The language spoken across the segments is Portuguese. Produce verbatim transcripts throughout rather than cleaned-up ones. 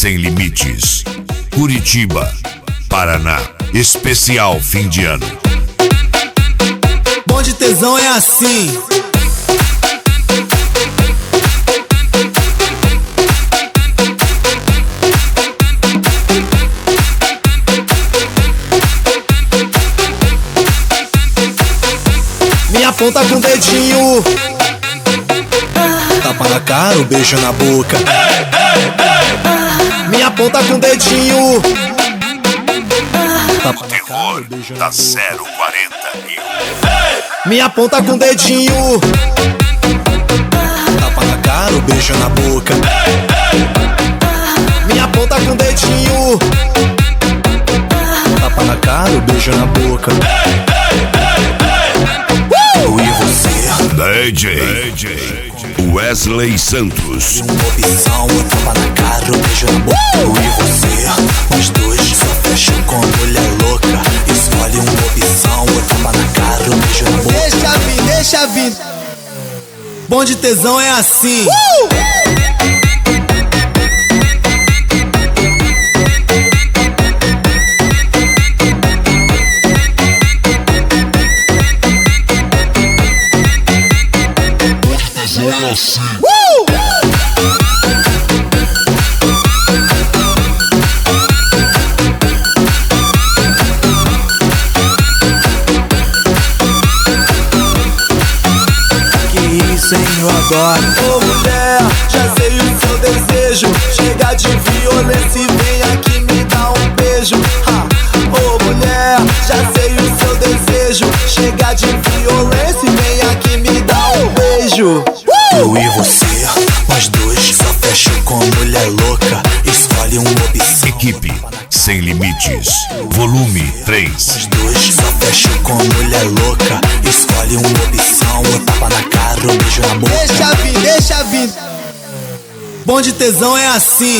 sem limites. Curitiba, Paraná. Especial fim de ano. Bonde Tesão é assim. Minha ponta com o dedinho, tapa na cara, o beijo na boca. Minha ponta com o dedinho, tapa na cara, o beijo na Da boca. zero quarenta e um. Minha ponta com o dedinho, tapa na cara, o beijo na boca. Minha ponta com o dedinho, tapa na cara, o beijo na boca. Eu e você, D J, D J Wesley Santos. uma opção, o tapa na cara, o beijo na boca. Eu e você, os dois só fecham com mulher louca. Escolhe uma opção, o tapa na cara, o beijo na boca. Deixa vir, deixa vir. Bonde Tesão é assim. Eu adoro. Ô mulher, já sei o seu desejo. Chega de violência e vem aqui me dar um beijo. Ha. Ô mulher, já sei o seu desejo. Chega de violência e vem aqui me dar um beijo. Eu e você, nós dois só fecham com mulher louca. Escolhe uma opção. Equipe sem limites. Volume três. Nós dois só fecham com mulher louca. Escolhe uma opção, o tapa na cara, o beijo na boca. Deixa vir, deixa vir. Bonde Tesão é assim.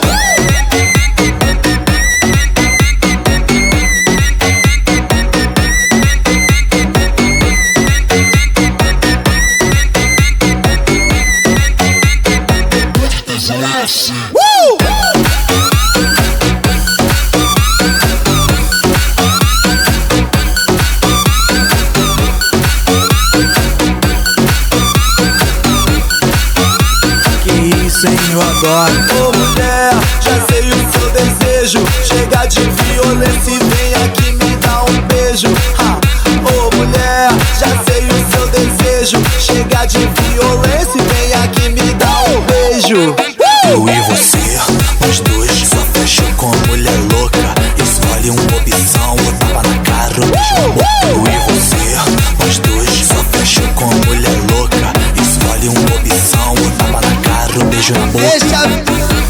Eu adoro. Ô mulher, já sei o seu desejo. Chega de violência e vem aqui me dar um beijo. Ha. Ô mulher, já sei o seu desejo. Chega de violência e vem aqui me dar um beijo. Eu e você, nós dois só fecham com mulher louca. Escolhe uma opção, o tapa na cara, o beijo na boca. Eu e você, nós dois só fecham com mulher louca. Escolhe uma opção, o tapa na cara, o beijo na boca. Deixa...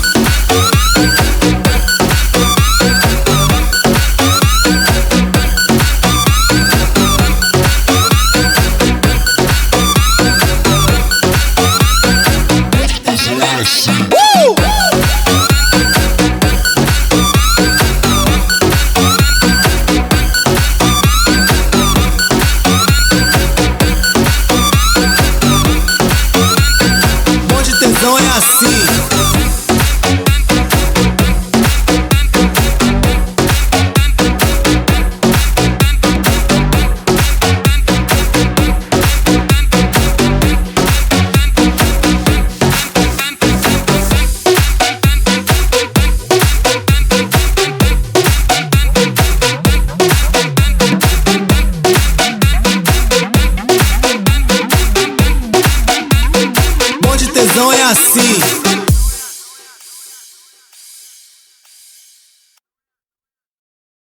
Bonde Tesão é assim. Bonde Tesão é assim.